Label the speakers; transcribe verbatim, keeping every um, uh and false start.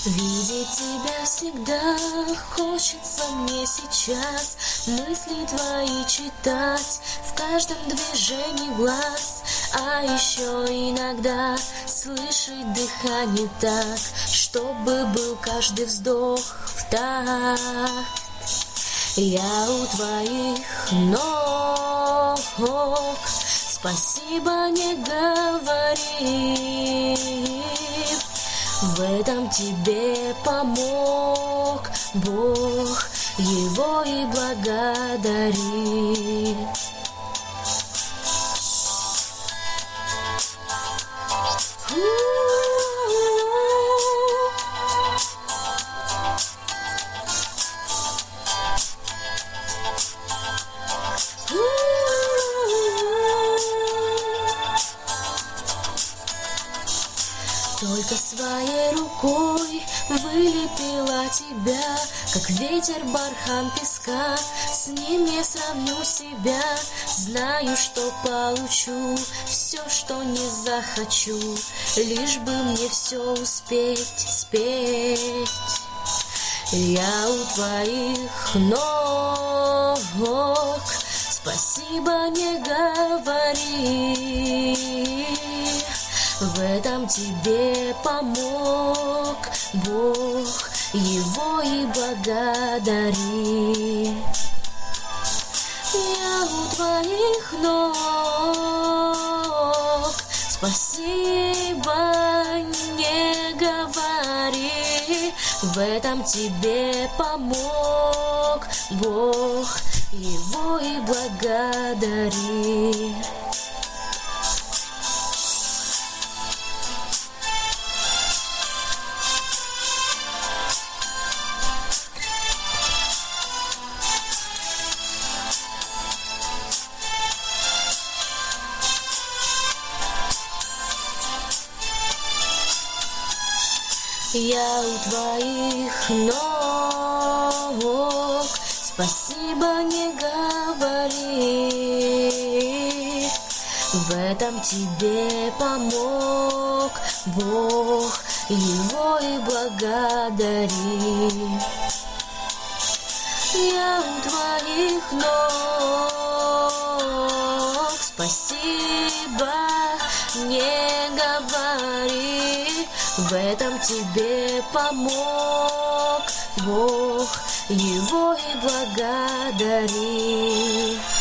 Speaker 1: Видеть тебя всегда хочется мне сейчас, мысли твои читать в каждом движении глаз, а еще иногда слышать дыхание так, чтобы был каждый вздох в такт. Я у твоих ног, спасибо не говори, в этом тебе помог Бог, его и благодари. Только своей рукой вылепила тебя, как ветер бархан песка. С ним не сравню себя, знаю, что получу все, что не захочу, лишь бы мне все успеть спеть. Я у твоих ног, спасибо не говори, в этом тебе помог Бог, его и благодари. Я у твоих ног, спасибо не говори, в этом тебе помог Бог, его и благодари. Я у твоих ног, спасибо не говори, в этом тебе помог Бог, его и благодари. Я у твоих ног, спасибо не говори, в этом тебе помог Бог, его и благодари.